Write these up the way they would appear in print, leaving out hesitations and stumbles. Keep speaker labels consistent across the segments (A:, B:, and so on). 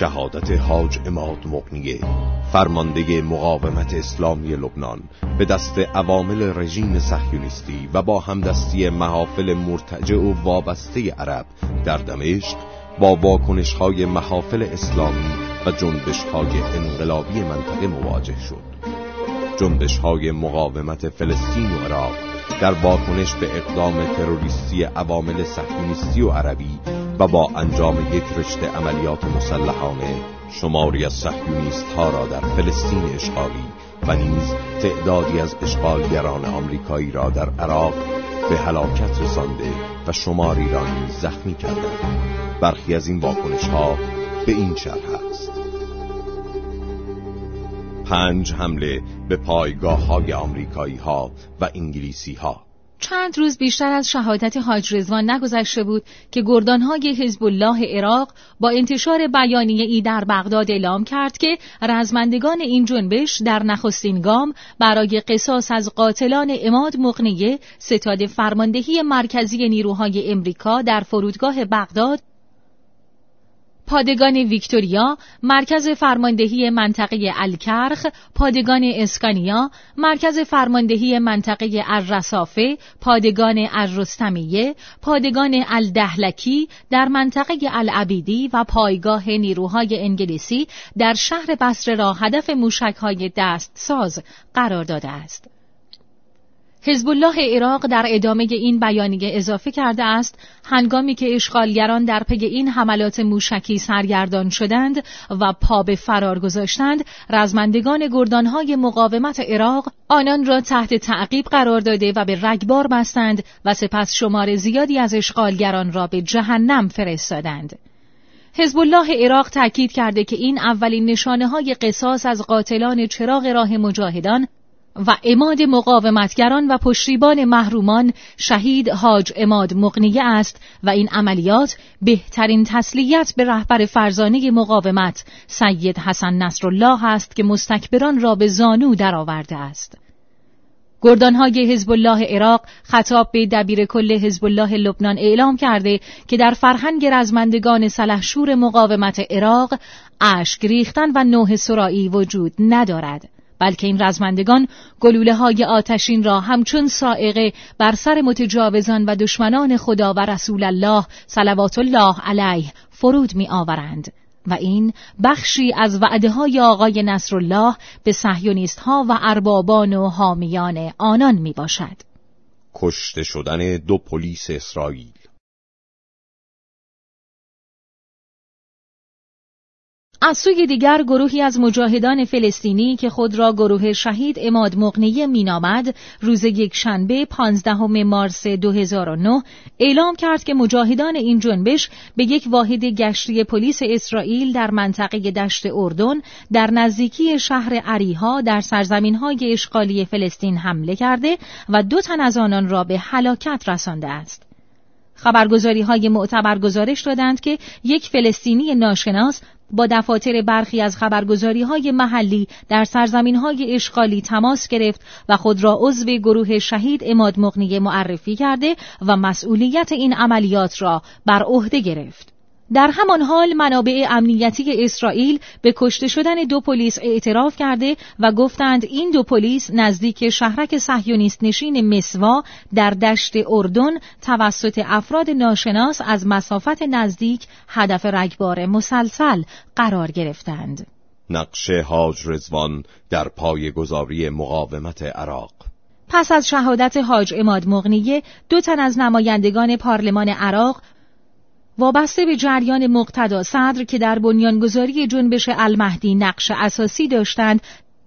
A: شهادت حاج عماد مغنیه، فرمانده مقاومت اسلامی لبنان، به دست عوامل رژیم صهیونیستی و با همدستی محافل مرتجع و وابسته عرب در دمشق با واکنش‌های محافل اسلامی و جنبش‌های انقلابی منطقه مواجه شد. جنبش‌های مقاومت فلسطین و عراق در واکنش به اقدام تروریستی عوامل صهیونیستی و عربی و با انجام یک رشته عملیات مسلحانه شماری از صهیونیست‌ها را در فلسطین اشغالی و نیز تعدادی از اشغالگران آمریکایی را در عراق به هلاکت رسانده و شماری را نیز زخمی کردند. برخی از این واکنش‌ها به این شرح است: 5 حمله به پایگاه‌های آمریکایی‌ها و انگلیسی‌ها.
B: چند روز بیشتر از شهادت حاج رضوان نگذشته بود که گردانهای حزب الله عراق با انتشار بیانیه‌ای در بغداد اعلام کرد که رزمندگان این جنبش در نخستین گام برای قصاص از قاتلان عماد مغنیه ستاد فرماندهی مرکزی نیروهای امریکا در فرودگاه بغداد، پادگان ویکتوریا، مرکز فرماندهی منطقه الکرخ، پادگان اسکانیا، مرکز فرماندهی منطقه الرصافه، پادگان الرستمیه، پادگان الدهلکی در منطقه العبیدی و پایگاه نیروهای انگلیسی در شهر بصره را هدف موشک‌های دستساز قرار داده است. حزب الله عراق در ادامه این بیانیه اضافه کرده است هنگامی که اشغالگران در پی این حملات موشکی سرگردان شدند و پا به فرار گذاشتند، رزمندگان گردانهای مقاومت عراق آنان را تحت تعقیب قرار داده و به رگبار بستند و سپس شمار زیادی از اشغالگران را به جهنم فرستادند. حزب الله عراق تاکید کرده که این اولین نشانه‌های قصاص از قاتلان چراغ راه مجاهدان و عماد مقاومتگران و پشتیبان محرومان شهید حاج عماد مغنیه است و این عملیات بهترین تسلیت به رهبر فرزانه مقاومت سید حسن نصرالله است که مستکبران را به زانو درآورده است. گردانهای حزب الله عراق خطاب به دبیر کل حزب الله لبنان اعلام کرده که در فرهنگ رزمندگان سلحشور مقاومت عراق اشک ریختن و نوح سرائی وجود ندارد، بلکه این رزمندگان گلوله‌های آتشین را همچون صاعقه بر سر متجاوزان و دشمنان خدا و رسول الله صلوات الله علیه فرود می‌آورند و این بخشی از وعده‌های آقای نصرالله به صهیونیست‌ها و اربابان و حامیان آنان میباشد.
A: کشته شدن 2 پلیس اسرائیل.
B: از سوی دیگر گروهی از مجاهدان فلسطینی که خود را گروه شهید عماد مغنیه مینامد روز یکشنبه 15 مارس 2009 اعلام کرد که مجاهدان این جنبش به یک واحد گشتی پلیس اسرائیل در منطقه دشت اردن در نزدیکی شهر عریها در سرزمین‌های اشغالی فلسطین حمله کرده و 2 تن از آنان را به هلاکت رسانده است. خبرگزاری‌های معتبر گزارش دادند که یک فلسطینی ناشناس با دفاتر برخی از خبرگزاری‌های محلی در سرزمین‌های اشغالی تماس گرفت و خود را عضو گروه شهید عماد مغنیه معرفی کرده و مسئولیت این عملیات را بر عهده گرفت. در همان حال منابع امنیتی اسرائیل به کشته شدن 2 پلیس اعتراف کرده و گفتند این 2 پلیس نزدیک شهرک صهیونیست نشین مسوا در دشت اردن توسط افراد ناشناس از مسافت نزدیک هدف رگبار مسلسل قرار گرفتند.
A: نقش حاج رضوان در پایه‌گذاری مقاومت عراق.
B: پس از شهادت حاج عماد مغنیه 2 تن از نمایندگان پارلمان عراق وابسته به جریان مقتدا صدر که در بنیانگذاری جنبش المهدی نقش اساسی داشتند،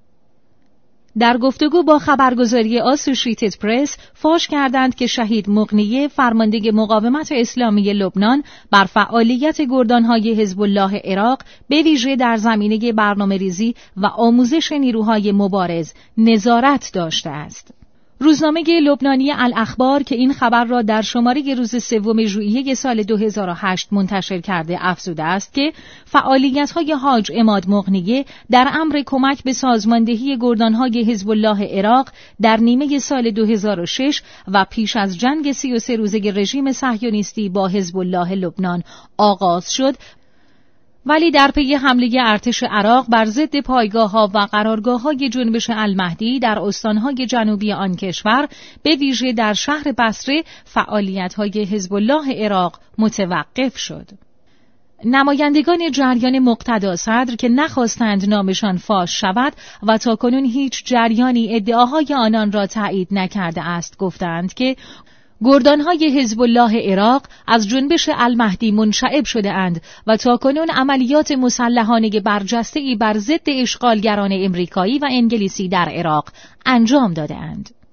B: در گفتگو با خبرگزاری آسوشیتد پرس فاش کردند که شهید مغنیه فرمانده مقاومت اسلامی لبنان بر فعالیت گردانهای حزب الله عراق به ویژه در زمینه برنامه‌ریزی و آموزش نیروهای مبارز نظارت داشته است. روزنامه لبنانی الاخبار که این خبر را در شماره روز 3 ژوئیه سال 2008 منتشر کرده افزوده است که فعالیت‌های حاج عماد مغنیه در امر کمک به سازماندهی گردانهای حزب الله عراق در نیمه سال 2006 و پیش از جنگ 33 روزه رژیم صهیونیستی با حزب الله لبنان آغاز شد ولی در پی حمله ارتش عراق بر ضد پایگاه‌ها و قرارگاه‌های جنبش المهدی در استان‌های جنوبی آن کشور، به ویژه در شهر بصره، فعالیت‌های حزب الله عراق متوقف شد. نمایندگان جریان مقتدا صدر که نخواستند نامشان فاش شود و تاکنون هیچ جریانی ادعاهای آنان را تایید نکرده است، گفتند که گردانهای حزب الله عراق از جنبش المهدی منشعب شده اند و تاکنون عملیات مسلحانه برجسته‌ای بر ضد اشغالگران امریکایی و انگلیسی در عراق انجام داده اند.